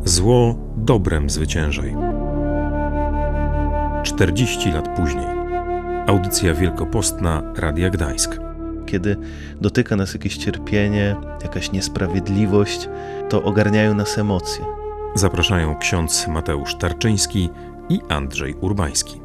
Zło dobrem zwyciężaj. 40 lat później. Audycja wielkopostna Radia Gdańsk. Kiedy dotyka nas jakieś cierpienie, jakaś niesprawiedliwość, to ogarniają nas emocje. Zapraszają ksiądz Mateusz Tarczyński i Andrzej Urbański.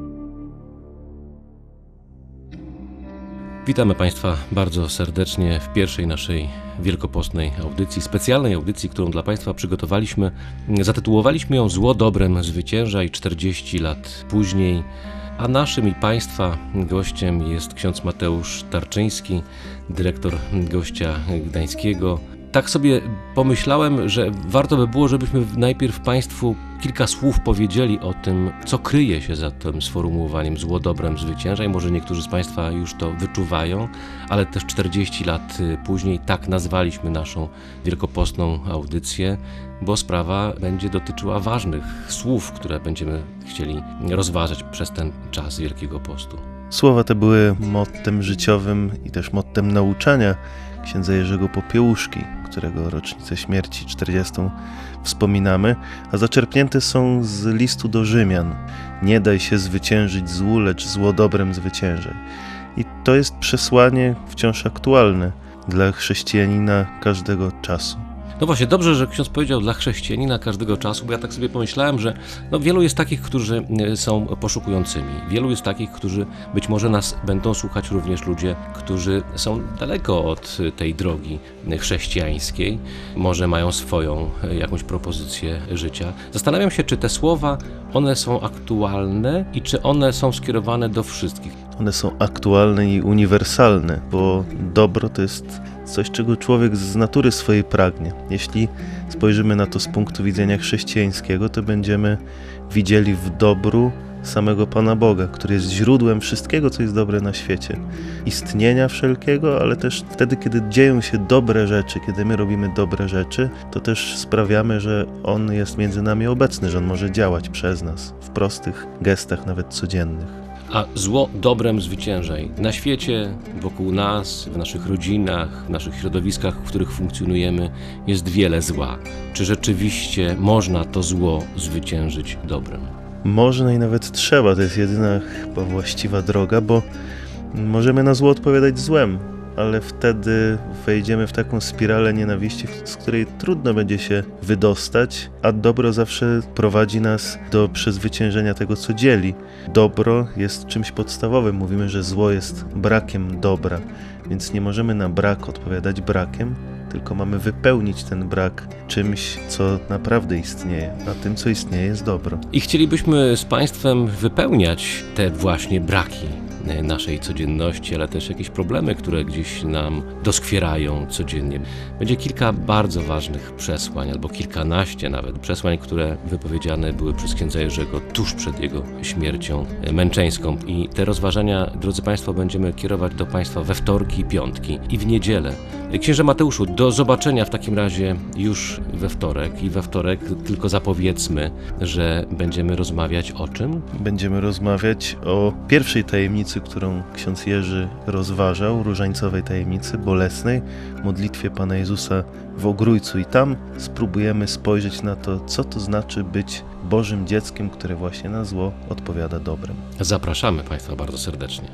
Witamy Państwa bardzo serdecznie w pierwszej naszej wielkopostnej audycji, specjalnej audycji, którą dla Państwa przygotowaliśmy. Zatytułowaliśmy ją Zło dobrem zwyciężaj 40 lat później, a naszym i Państwa gościem jest ksiądz Mateusz Tarczyński, dyrektor Gościa Gdańskiego. Tak sobie pomyślałem, że warto by było, żebyśmy najpierw Państwu kilka słów powiedzieli o tym, co kryje się za tym sformułowaniem zło dobrem zwyciężaj. Może niektórzy z Państwa już to wyczuwają, ale też 40 lat później tak nazwaliśmy naszą wielkopostną audycję, bo sprawa będzie dotyczyła ważnych słów, które będziemy chcieli rozważać przez ten czas Wielkiego Postu. Słowa te były mottem życiowym i też mottem nauczania księdza Jerzego Popiełuszki, którego rocznicę śmierci 40. wspominamy, a zaczerpnięte są z listu do Rzymian. Nie daj się zwyciężyć złu, lecz zło dobrem zwyciężaj. I to jest przesłanie wciąż aktualne dla chrześcijanina każdego czasu. No właśnie, dobrze, że ksiądz powiedział dla chrześcijanina każdego czasu, bo ja tak sobie pomyślałem, że wielu jest takich, którzy są poszukującymi. Wielu jest takich, którzy być może nas będą słuchać również ludzie, którzy są daleko od tej drogi chrześcijańskiej. Może mają swoją jakąś propozycję życia. Zastanawiam się, czy te słowa, one są aktualne i czy one są skierowane do wszystkich. One są aktualne i uniwersalne, bo dobro to jest coś, czego człowiek z natury swojej pragnie. Jeśli spojrzymy na to z punktu widzenia chrześcijańskiego, to będziemy widzieli w dobru samego Pana Boga, który jest źródłem wszystkiego, co jest dobre na świecie. Istnienia wszelkiego, ale też wtedy, kiedy dzieją się dobre rzeczy, kiedy my robimy dobre rzeczy, to też sprawiamy, że On jest między nami obecny, że On może działać przez nas w prostych gestach, nawet codziennych. A zło dobrem zwyciężaj. Na świecie, wokół nas, w naszych rodzinach, w naszych środowiskach, w których funkcjonujemy, jest wiele zła. Czy rzeczywiście można to zło zwyciężyć dobrem? Można i nawet trzeba. To jest jedyna chyba właściwa droga, bo możemy na zło odpowiadać złem, ale wtedy wejdziemy w taką spiralę nienawiści, z której trudno będzie się wydostać, a dobro zawsze prowadzi nas do przezwyciężenia tego, co dzieli. Dobro jest czymś podstawowym. Mówimy, że zło jest brakiem dobra, więc nie możemy na brak odpowiadać brakiem, tylko mamy wypełnić ten brak czymś, co naprawdę istnieje, a tym, co istnieje, jest dobro. I chcielibyśmy z Państwem wypełniać te właśnie braki naszej codzienności, ale też jakieś problemy, które gdzieś nam doskwierają codziennie. Będzie kilka bardzo ważnych przesłań, albo kilkanaście nawet przesłań, które wypowiedziane były przez księdza Jerzego tuż przed jego śmiercią męczeńską. I te rozważania, drodzy Państwo, będziemy kierować do Państwa we wtorki, piątki i w niedzielę. Księże Mateuszu, do zobaczenia w takim razie już we wtorek. I we wtorek tylko zapowiedzmy, że będziemy rozmawiać o czym? Będziemy rozmawiać o pierwszej tajemnicy, którą ksiądz Jerzy rozważał, różańcowej tajemnicy bolesnej, modlitwie Pana Jezusa w Ogrójcu. I tam spróbujemy spojrzeć na to, co to znaczy być Bożym dzieckiem, które właśnie na zło odpowiada dobrem. Zapraszamy Państwa bardzo serdecznie.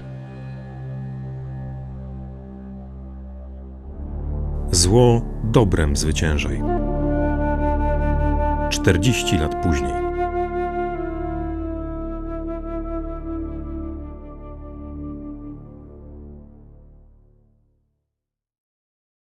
Zło dobrem zwyciężaj. 40 lat później.